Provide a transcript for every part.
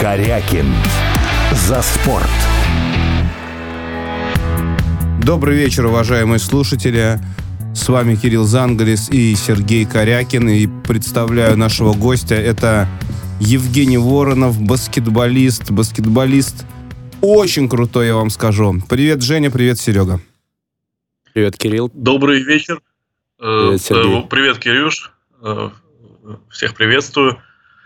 Корякин. За спорт. Добрый вечер, уважаемые слушатели. С вами Кирилл Зангалис и Сергей Корякин. И представляю нашего гостя. Это Евгений Воронов, баскетболист. Баскетболист очень крутой, я вам скажу. Привет, Женя, привет, Серега. Привет, Кирилл. Добрый вечер. Привет, Сергей. Привет, Кирюш. Всех приветствую.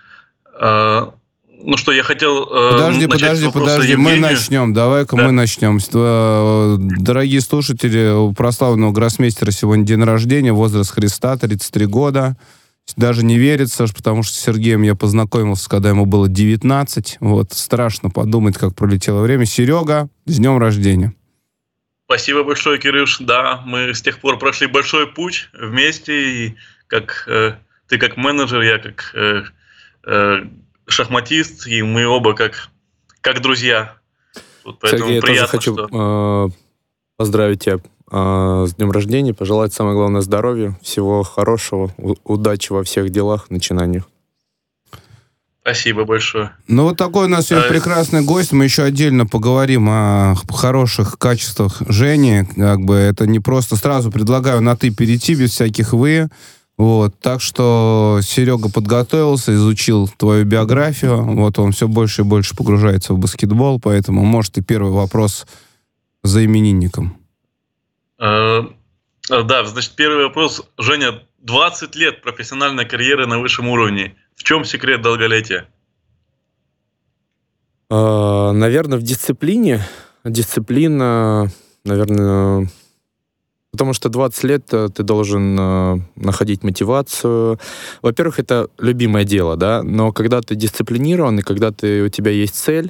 Ну что, я хотел Подожди, мы начнем. Давай-ка мы начнем. Дорогие слушатели, у прославленного гроссмейстера сегодня день рождения, возраст Христа, 33 года. Даже не верится, потому что с Сергеем я познакомился, когда ему было 19. Вот, страшно подумать, как пролетело время. Серега, с днем рождения. Спасибо большое, Кирюш. Да, мы с тех пор прошли большой путь вместе, и ты как менеджер, я как шахматист, и мы оба как друзья. Сергей, я тоже хочу поздравить тебя с днем рождения, пожелать самое главное здоровья, всего хорошего, удачи во всех делах, начинаниях. Спасибо большое. Ну, вот такой у нас сегодня прекрасный гость. Мы еще отдельно поговорим о хороших качествах Жени. Как бы это не просто... Сразу предлагаю на «ты» перейти, без всяких «вы». Вот. Так что Серега подготовился, изучил твою биографию. Вот он все больше и больше погружается в баскетбол, поэтому, может, и первый вопрос за именинником. Да, значит, первый вопрос. Женя, 20 лет профессиональной карьеры на высшем уровне. В чем секрет долголетия? Наверное, в дисциплине. Дисциплина, наверное... Потому что 20 лет ты должен находить мотивацию. Во-первых, это любимое дело, да, но когда ты дисциплинирован, и когда у тебя есть цель,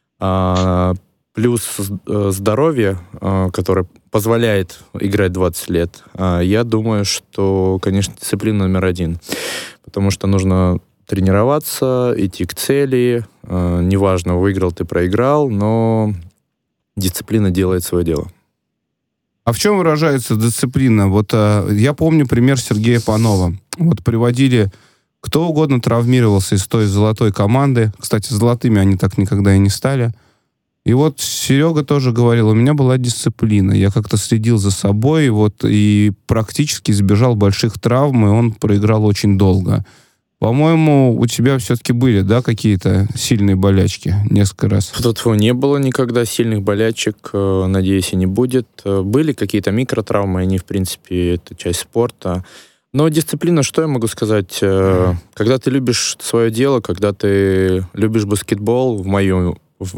плюс здоровье, которое позволяет играть 20 лет, я думаю, что, конечно, дисциплина номер один. Потому что нужно тренироваться, идти к цели. Неважно, выиграл ты, проиграл, но дисциплина делает свое дело. А в чем выражается дисциплина? Вот я помню пример Сергея Панова. Вот приводили, кто угодно травмировался из той золотой команды. Кстати, золотыми они так никогда и не стали. И вот Серега тоже говорил, у меня была дисциплина. Я как-то следил за собой, вот, и практически избежал больших травм, и он проиграл очень долго. По-моему, у тебя все-таки были, да, какие-то сильные болячки несколько раз? Тут не было никогда сильных болячек, надеюсь, и не будет. Были какие-то микротравмы, они, в принципе, это часть спорта. Но дисциплина, что я могу сказать? Когда ты любишь свое дело, когда ты любишь баскетбол, в моем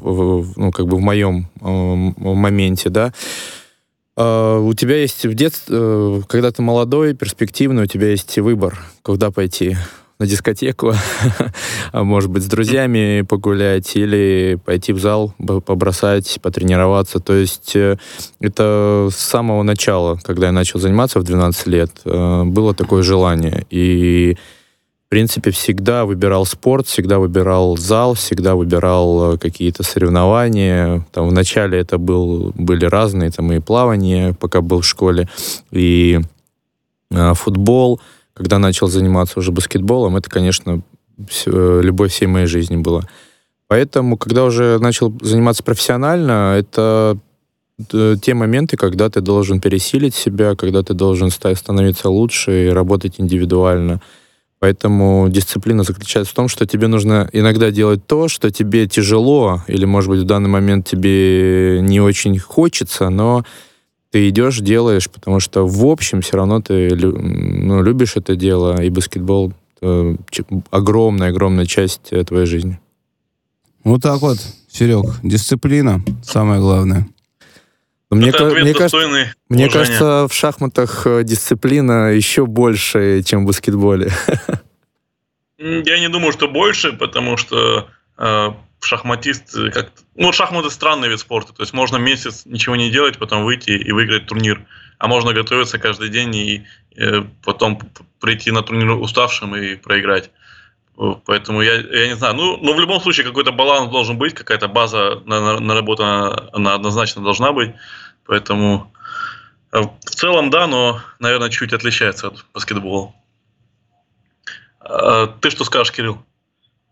моменте, да, у тебя есть в детстве, когда ты молодой, перспективный, у тебя есть выбор, куда пойти. На дискотеку, а может быть, с друзьями погулять или пойти в зал, побросать, потренироваться. То есть это с самого начала, когда я начал заниматься в 12 лет, было такое желание. И, в принципе, всегда выбирал спорт, всегда выбирал зал, всегда выбирал какие-то соревнования. Там, вначале это были разные, там и плавание, пока был в школе, и футбол. Когда начал заниматься уже баскетболом, это, конечно, любовь всей моей жизни была. Поэтому, когда уже начал заниматься профессионально, это те моменты, когда ты должен пересилить себя, когда ты должен становиться лучше и работать индивидуально. Поэтому дисциплина заключается в том, что тебе нужно иногда делать то, что тебе тяжело, или, может быть, в данный момент тебе не очень хочется, но ты идешь, делаешь, потому что в общем все равно ты любишь это дело, и баскетбол — огромная часть твоей жизни. Вот так вот, Серег, дисциплина самое главное. Мне кажется, в шахматах дисциплина еще больше, чем в баскетболе. Я не думаю, что больше, потому что шахматист шахматы — странный вид спорта. То есть можно месяц ничего не делать, потом выйти и выиграть турнир. А можно готовиться каждый день и потом прийти на турнир уставшим и проиграть. Поэтому я не знаю. Но в любом случае какой-то баланс должен быть, какая-то база наработана, она однозначно должна быть. Поэтому в целом да, но, наверное, чуть отличается от баскетбола. Ты что скажешь, Кирилл?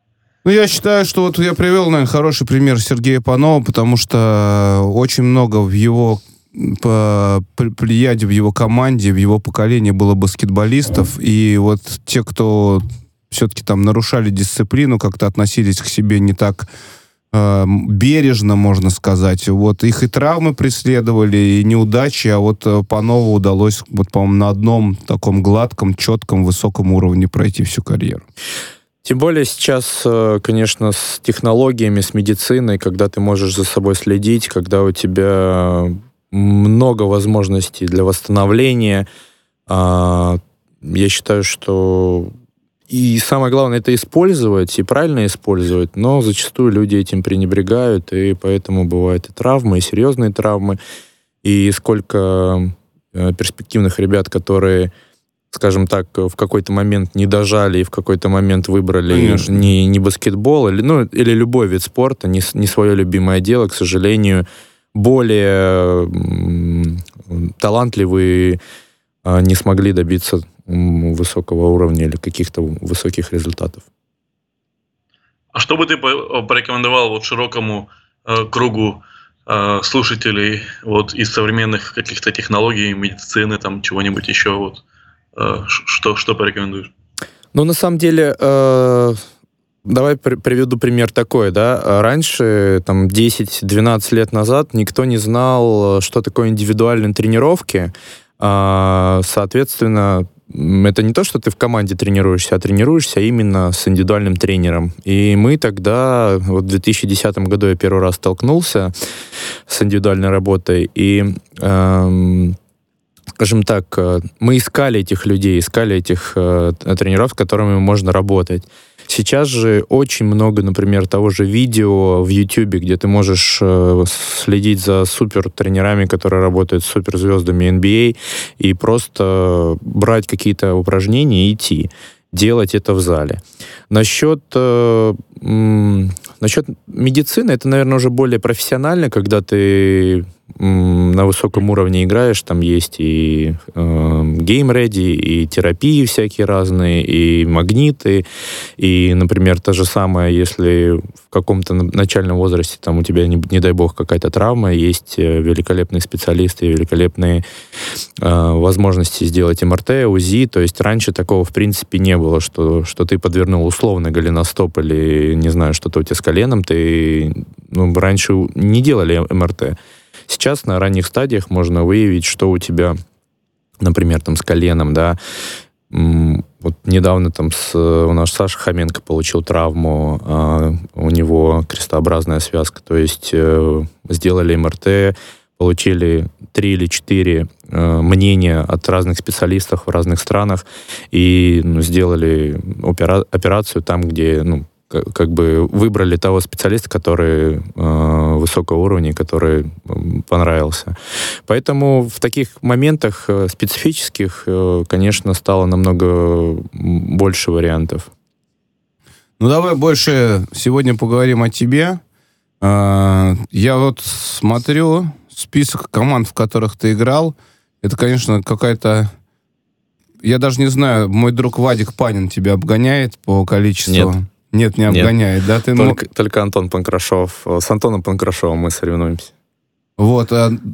Ну, я считаю, что вот я привел, наверное, хороший пример Сергея Панова, потому что очень много в его плеяде, в его команде, в его поколении было баскетболистов, и вот те, кто все-таки там нарушали дисциплину, как-то относились к себе не так бережно, можно сказать. Вот их и травмы преследовали, и неудачи, а вот Панову удалось, вот, по-моему, на одном таком гладком, четком, высоком уровне пройти всю карьеру. Тем более сейчас, конечно, с технологиями, с медициной, когда ты можешь за собой следить, когда у тебя много возможностей для восстановления, я считаю, что и самое главное это использовать, и правильно использовать, но зачастую люди этим пренебрегают, и поэтому бывают и травмы, и серьезные травмы, и сколько перспективных ребят, которые, скажем так, в какой-то момент не дожали и в какой-то момент выбрали не баскетбол или любой вид спорта, не свое любимое дело, к сожалению, более талантливые не смогли добиться высокого уровня или каких-то высоких результатов. А что бы ты порекомендовал вот широкому кругу слушателей вот из современных каких-то технологий, медицины, там чего-нибудь еще вот? Что порекомендуешь? Ну, на самом деле, давай приведу пример такой, да. Раньше, там, 10-12 лет назад никто не знал, что такое индивидуальные тренировки. Соответственно, это не то, что ты в команде тренируешься, а тренируешься именно с индивидуальным тренером. И мы тогда, вот в 2010 году я первый раз столкнулся с индивидуальной работой, и скажем так, мы искали этих людей, искали этих тренеров, с которыми можно работать. Сейчас же очень много, например, того же видео в YouTube, где ты можешь следить за супертренерами, которые работают с суперзвездами NBA, и просто брать какие-то упражнения и идти. Делать это в зале. Насчет медицины, это, наверное, уже более профессионально, когда ты на высоком уровне играешь, там есть и гейм-реди, и терапии всякие разные, и магниты, и, например, то же самое, если в каком-то начальном возрасте там у тебя, не дай бог, какая-то травма, есть великолепные специалисты, великолепные возможности сделать МРТ, УЗИ, то есть раньше такого, в принципе, не было, что ты подвернул условный голеностоп или, не знаю, что-то у тебя с коленом, раньше не делали МРТ. Сейчас на ранних стадиях можно выявить, что у тебя, например, там, с коленом, да. Вот недавно там у нас Саша Хоменко получил травму, у него крестообразная связка, то есть сделали МРТ, получили 3 или 4 мнения от разных специалистов в разных странах и сделали операцию там, где, как бы выбрали того специалиста, который высокого уровня, который понравился. Поэтому в таких моментах специфических, конечно, стало намного больше вариантов. Ну, давай больше сегодня поговорим о тебе. Я вот смотрю список команд, в которых ты играл. Это, конечно, какая-то... Я даже не знаю, мой друг Вадик Панин тебя обгоняет по количеству... Нет, не обгоняет, да? Только Антон Панкрашов. С Антоном Панкрашовым мы соревнуемся. Вот.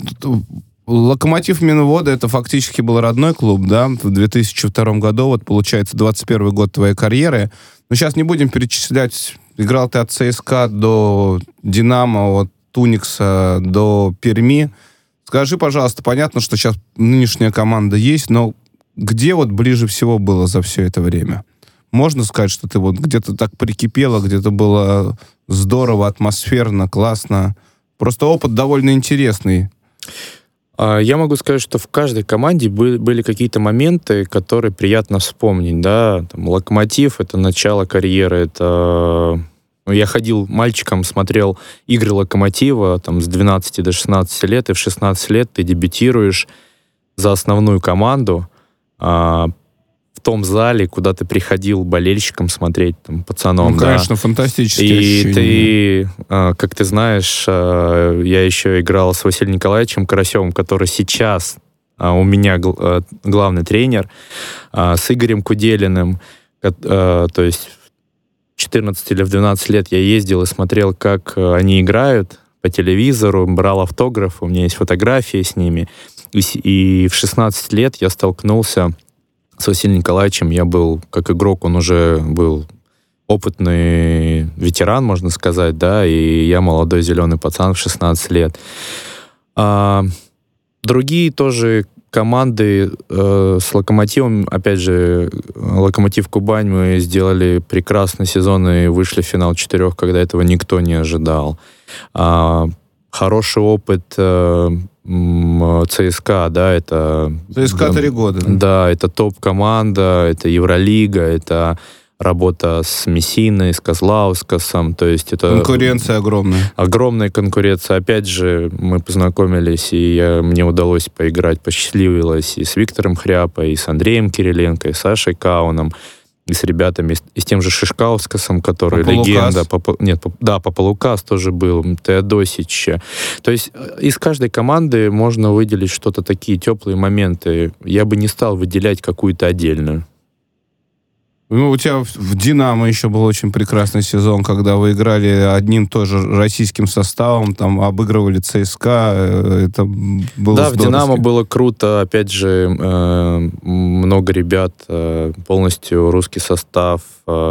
Локомотив Минвода — это фактически был родной клуб, да? В 2002 году, вот, получается, 21 год твоей карьеры. Но сейчас не будем перечислять. Играл ты от ЦСКА до Динамо, от Туникса до Перми. Скажи, пожалуйста, понятно, что сейчас нынешняя команда есть, но где вот ближе всего было за все это время? Можно сказать, что ты вот где-то так прикипела, где-то было здорово, атмосферно, классно. Просто опыт довольно интересный. Я могу сказать, что в каждой команде были какие-то моменты, которые приятно вспомнить. Да? Там, Локомотив — это начало карьеры, это... Я ходил мальчиком, смотрел игры Локомотива там, с 12 до 16 лет, и в 16 лет ты дебютируешь за основную команду, в том зале, куда ты приходил болельщиком смотреть, там, пацаном. Ну, конечно, да. Фантастические ощущения. И ты, как ты знаешь, я еще играл с Василием Николаевичем Карасевым, который сейчас у меня главный тренер, с Игорем Куделиным, то есть 14 или в 12 лет я ездил и смотрел, как они играют по телевизору, брал автограф, у меня есть фотографии с ними. И в 16 лет я столкнулся с Василием Николаевичем. Я был, как игрок, он уже был опытный ветеран, можно сказать, да, и я молодой зеленый пацан в 16 лет. Другие тоже команды с Локомотивом, опять же, Локомотив Кубань, мы сделали прекрасный сезон и вышли в финал 4, когда этого никто не ожидал. Хороший опыт ЦСКА, да, это... ЦСКА 3 года. Да, это топ-команда, это Евролига, это работа с Мессиной, с Козлаускасом, то есть это... Конкуренция огромная. Огромная конкуренция. Опять же, мы познакомились, и мне удалось поиграть, посчастливилось и с Виктором Хряпой, и с Андреем Кириленко, и с Сашей Кауном, и с ребятами, и с тем же Шишкаускасом, который легенда. Папалукас тоже был, Теодосич. То есть из каждой команды можно выделить что-то такие теплые моменты. Я бы не стал выделять какую-то отдельную. Ну, у тебя в «Динамо» еще был очень прекрасный сезон, когда вы играли одним тоже российским составом, там обыгрывали ЦСКА, это было да, здоровски. В «Динамо» было круто, опять же, много ребят, полностью русский состав,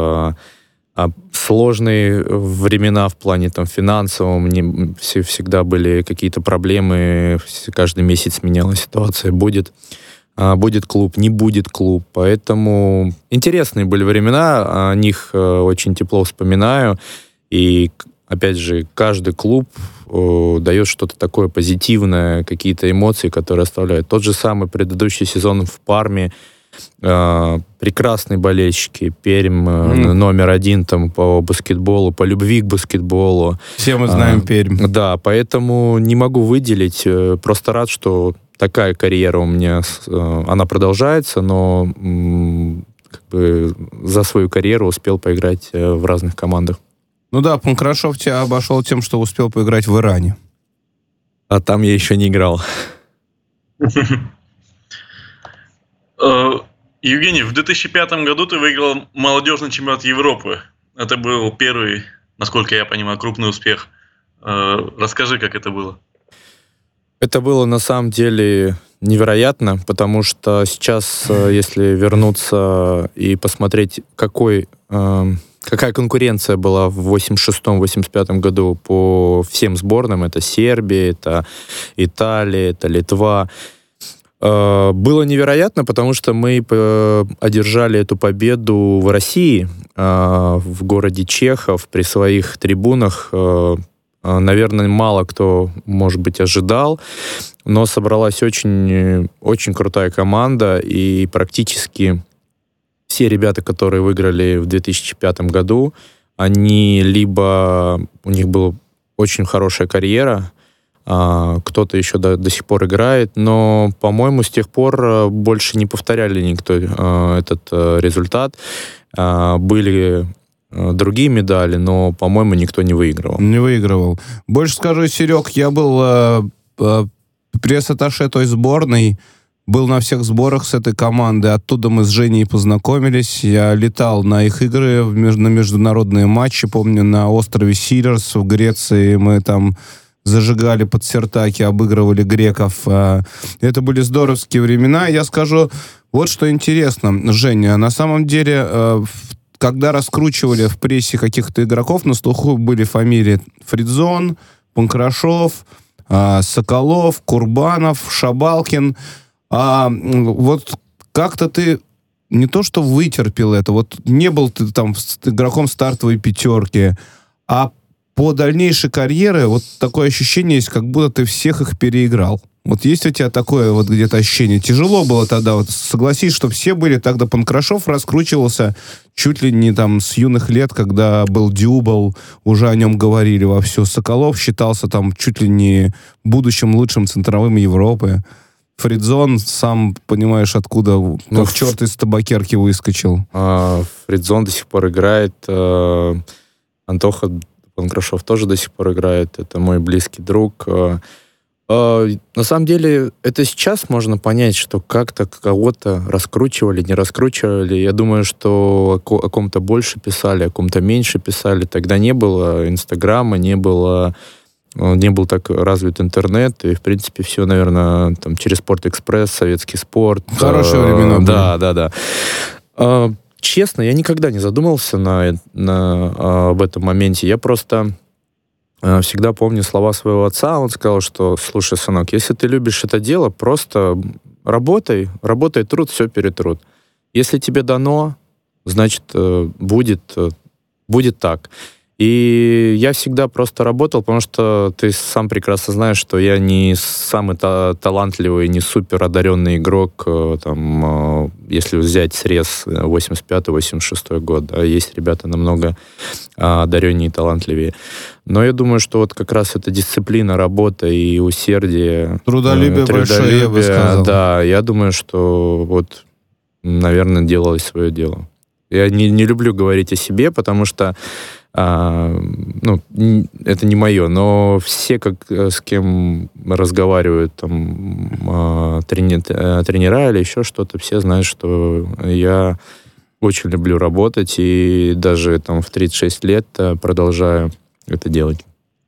сложные времена в плане там финансовом, всегда были какие-то проблемы, каждый месяц менялась ситуация, будет клуб, не будет клуб. Поэтому интересные были времена, о них очень тепло вспоминаю. И, опять же, каждый клуб дает что-то такое позитивное, какие-то эмоции, которые оставляют. Тот же самый предыдущий сезон в Парме. Прекрасные болельщики. Пермь номер 1 там, по баскетболу, по любви к баскетболу. Все мы знаем Пермь. Да, поэтому не могу выделить. Просто рад, что такая карьера у меня, она продолжается, но как бы за свою карьеру успел поиграть в разных командах. Ну да, Панкрашов тебя обошел тем, что успел поиграть в Иране. А там я еще не играл. Евгений, в 2005 году ты выиграл молодежный чемпионат Европы. Это был первый, насколько я понимаю, крупный успех. Расскажи, как это было. Это было на самом деле невероятно, потому что сейчас, если вернуться и посмотреть, какая конкуренция была в 86-85 году по всем сборным, это Сербия, это Италия, это Литва, было невероятно, потому что мы одержали эту победу в России, в городе Чехов, при своих трибунах. Наверное, мало кто, может быть, ожидал, но собралась очень, очень крутая команда, и практически все ребята, которые выиграли в 2005 году, они либо... У них была очень хорошая карьера, кто-то еще до сих пор играет, но, по-моему, с тех пор больше не повторяли никто этот результат. Были другие медали, но, по-моему, никто не выигрывал. Не выигрывал. Больше скажу, Серег, я был пресс-атташе той сборной, был на всех сборах с этой командой, оттуда мы с Женей познакомились, я летал на их игры, на международные матчи, помню, на острове Сирос в Греции, мы там зажигали под Сертаки, обыгрывали греков. Это были здоровские времена. Я скажу, вот что интересно, Женя, на самом деле... Когда раскручивали в прессе каких-то игроков, на слуху были фамилии Фридзон, Панкрашов, Соколов, Курбанов, Шабалкин. Вот как-то ты не то что вытерпел это, вот не был ты там игроком стартовой пятерки, а по дальнейшей карьере вот такое ощущение есть, как будто ты всех их переиграл. Вот есть у тебя такое вот где-то ощущение? Тяжело было тогда, вот согласись, что все были, тогда Панкрашов раскручивался чуть ли не там с юных лет, когда был Дюбл, уже о нем говорили вовсю. Соколов считался там чуть ли не будущим лучшим центровым Европы. Фридзон, сам понимаешь, откуда, как черт из табакерки выскочил. Фридзон до сих пор играет, Антоха Панкрашов тоже до сих пор играет, это мой близкий друг. На самом деле, это сейчас можно понять, что как-то кого-то раскручивали, не раскручивали. Я думаю, что о ком-то больше писали, о ком-то меньше писали. Тогда не было Инстаграма, не был так развит интернет, и, в принципе, все, наверное, там, через Спортэкспресс, Советский спорт. Хорошие времена были. Да. Честно, я никогда не задумывался об этом моменте. Я просто всегда помню слова своего отца. Он сказал, что, слушай, сынок, если ты любишь это дело, просто работай, труд, все перетрут. Если тебе дано, значит, будет так. И я всегда просто работал, потому что ты сам прекрасно знаешь, что я не самый талантливый, не супер одаренный игрок, там, если взять срез 85-86 год, да, есть ребята намного одареннее и талантливее. Но я думаю, что вот как раз эта дисциплина, работа и усердие... Трудолюбие большое, я бы сказал. Да, я думаю, что вот, наверное, делалось свое дело. Я не люблю говорить о себе, потому что это не мое, но все, с кем разговаривают там, тренера или еще что-то, все знают, что я очень люблю работать, и даже там в 36 лет продолжаю это делать.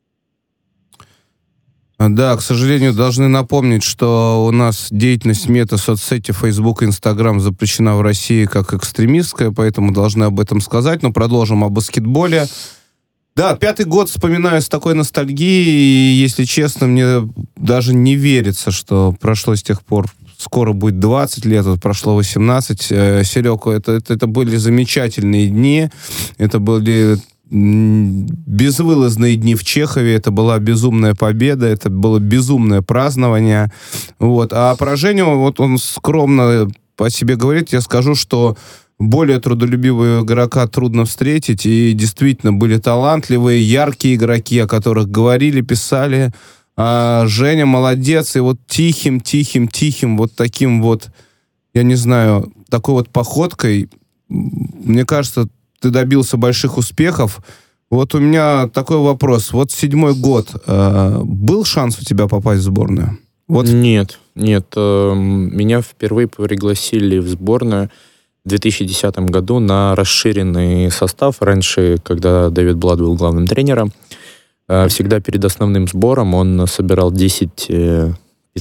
Да, к сожалению, должны напомнить, что у нас деятельность мета-соцсети Facebook и Instagram запрещена в России как экстремистская, поэтому должны об этом сказать. Но продолжим о баскетболе. Да, 5-й год вспоминаю с такой ностальгией, и, если честно, мне даже не верится, что прошло с тех пор, скоро будет 20 лет, вот прошло 18. Серег, это были замечательные дни, это были безвылазные дни в Чехове, это была безумная победа, это было безумное празднование. Вот. А про Женю, вот он скромно по себе говорит, я скажу, что более трудолюбивого игрока трудно встретить, и действительно были талантливые, яркие игроки, о которых говорили, писали. А Женя молодец, и вот тихим, вот таким вот, я не знаю, такой вот походкой, мне кажется, ты добился больших успехов. Вот у меня такой вопрос. Вот 7-й год. Был шанс у тебя попасть в сборную? Вот. Нет. Меня впервые пригласили в сборную в 2010 году на расширенный состав. Раньше, когда Дэвид Блад был главным тренером, всегда перед основным сбором он собирал 15-20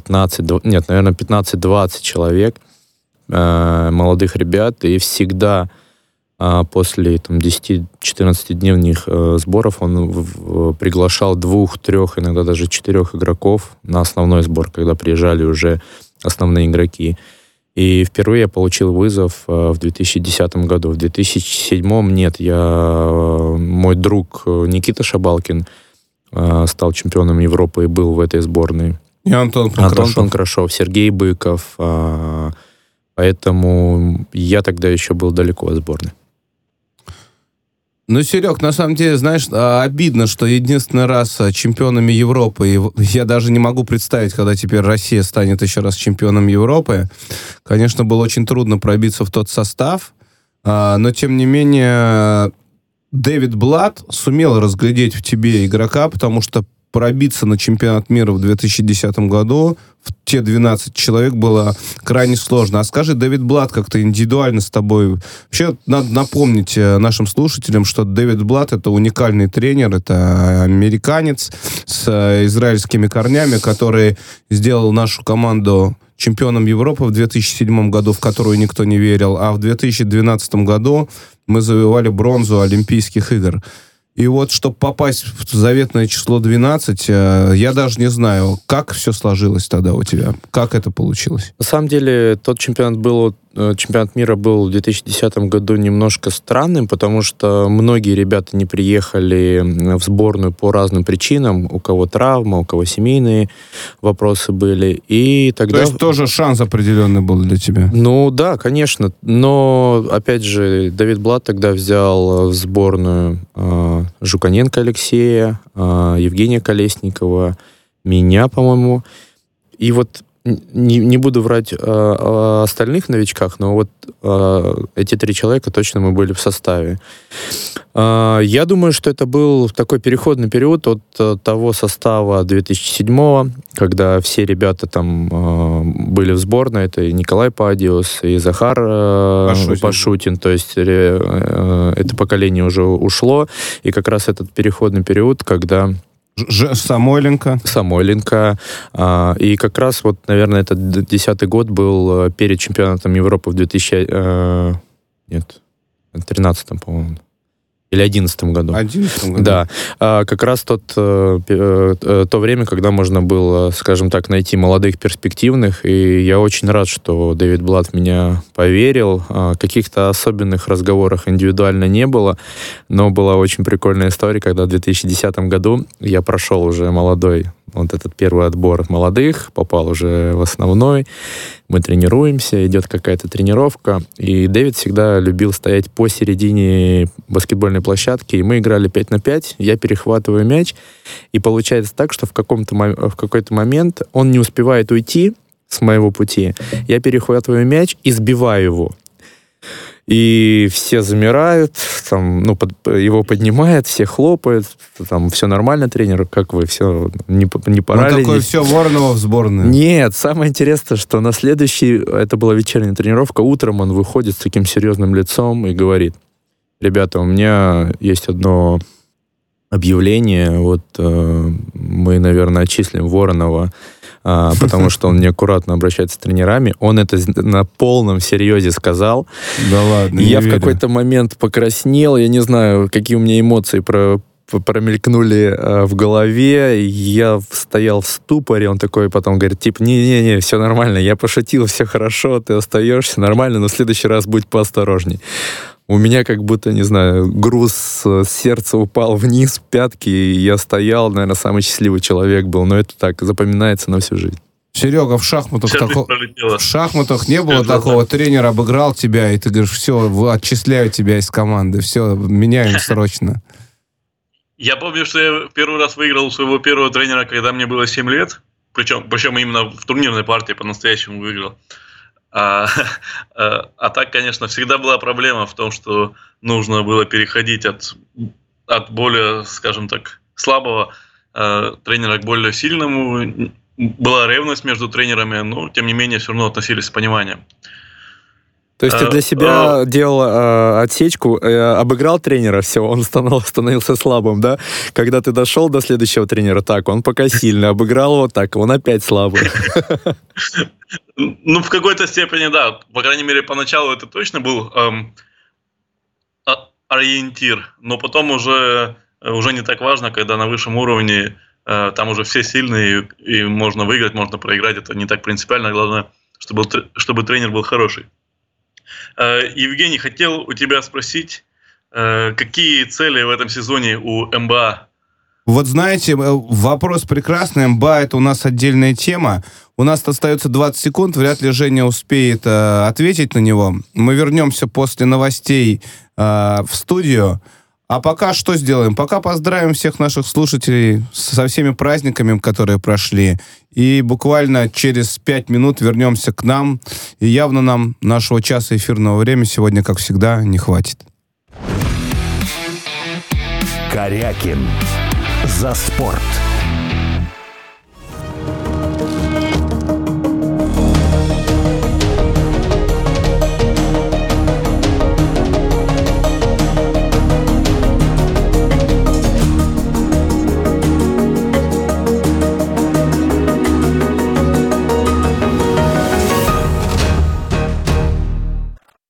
человек, молодых ребят, и всегда после 10-14-дневных сборов он приглашал 2, 3, иногда даже 4 игроков на основной сбор, когда приезжали уже основные игроки. И впервые я получил вызов в 2010 году. В 2007 нет. Мой друг Никита Шабалкин стал чемпионом Европы и был в этой сборной. И Антон Панкрашов, Сергей Быков. Поэтому я тогда еще был далеко от сборной. Ну, Серег, на самом деле, знаешь, обидно, что единственный раз чемпионами Европы, и я даже не могу представить, когда теперь Россия станет еще раз чемпионом Европы. Конечно, было очень трудно пробиться в тот состав, но, тем не менее, Дэвид Блад сумел разглядеть в тебе игрока, потому что пробиться на чемпионат мира в 2010 году в те 12 человек было крайне сложно. А скажи, Дэвид Блад как-то индивидуально с тобой... Вообще, надо напомнить нашим слушателям, что Дэвид Блад — это уникальный тренер, это американец с израильскими корнями, который сделал нашу команду чемпионом Европы в 2007 году, в которую никто не верил, а в 2012 году мы завоевали бронзу Олимпийских игр. И вот, чтобы попасть в заветное число 12, я даже не знаю, как все сложилось тогда у тебя, как это получилось. На самом деле, тот чемпионат мира был в 2010 году немножко странным, потому что многие ребята не приехали в сборную по разным причинам. У кого травма, у кого семейные вопросы были. И тогда... То есть тоже шанс определенный был для тебя? Ну да, конечно. Но, опять же, Дэвид Блад тогда взял в сборную Жуканенко Алексея, Евгения Колесникова, меня, по-моему. И вот не буду врать о остальных новичках, но вот эти 3 человека точно мы были в составе. Я думаю, что это был такой переходный период от того состава 2007-го, когда все ребята там были в сборной. Это и Николай Падиус, и Захар Пашутин. То есть это поколение уже ушло. И как раз этот переходный период, когда... Самойленко. И как раз вот, наверное, этот 2010-й год был перед чемпионатом Европы в 2013, по-моему. Или 2011 году. 2011 году. Да. Как раз то время, когда можно было, скажем так, найти молодых, перспективных. И я очень рад, что Дэвид Блат в меня поверил. Каких-то особенных разговоров индивидуально не было. Но была очень прикольная история, когда в 2010 году я прошел уже молодой, вот этот первый отбор молодых, попал уже в основной. Мы тренируемся, идет какая-то тренировка. И Дэвид всегда любил стоять посередине баскетбольной площадки. И мы играли 5 на 5. Я перехватываю мяч. И получается так, что в какой-то момент он не успевает уйти с моего пути. Я перехватываю мяч и сбиваю его. И все замирают, там, его поднимают, все хлопают, там все нормально, тренер, как вы, все, не пора ли? Какое все Воронова в сборную. Нет, самое интересное, что на следующий, это была вечерняя тренировка, утром он выходит с таким серьезным лицом и говорит: ребята, у меня есть одно объявление, вот мы, наверное, отчислим Воронова, потому что он неаккуратно обращается с тренерами. Он это на полном серьезе сказал. Да ладно, я в какой-то момент покраснел, я не знаю, какие у меня эмоции промелькнули в голове, я стоял в ступоре, он такой потом говорит, типа, не-не-не, все нормально, я пошутил, все хорошо, ты остаешься, нормально, но в следующий раз будь поосторожней. У меня как будто, не знаю, груз с сердца упал вниз, пятки, и я стоял, наверное, самый счастливый человек был, но это так запоминается на всю жизнь. Серега, в шахматах не было такого, тренер обыграл тебя, и ты говоришь, все, отчисляю тебя из команды, все, меняем срочно. Я помню, что я первый раз выиграл у своего первого тренера, когда мне было 7 лет, причем именно в турнирной партии по-настоящему выиграл. А так, конечно, всегда была проблема в том, что нужно было переходить от более, скажем так, слабого тренера к более сильному. Была ревность между тренерами, но, тем не менее, все равно относились с пониманием. То есть ты для себя делал отсечку, обыграл тренера, все, он становился слабым, да? Когда ты дошел до следующего тренера, так, он пока сильный, обыграл его, так, он опять слабый. Ну, в какой-то степени, да. По крайней мере, поначалу это точно был ориентир, но потом уже не так важно, когда на высшем уровне там уже все сильные, и можно выиграть, можно проиграть, это не так принципиально, главное, чтобы тренер был хороший. Евгений, хотел у тебя спросить, какие цели в этом сезоне у МБА? Вот знаете, вопрос прекрасный. МБА — это у нас отдельная тема. У нас остается 20 секунд, вряд ли Женя успеет ответить на него. Мы вернемся после новостей в студию. А пока что сделаем? Пока поздравим всех наших слушателей со всеми праздниками, которые прошли. И буквально через 5 минут вернемся к нам. И явно нам нашего часа эфирного времени сегодня, как всегда, не хватит. Корякин. За спорт.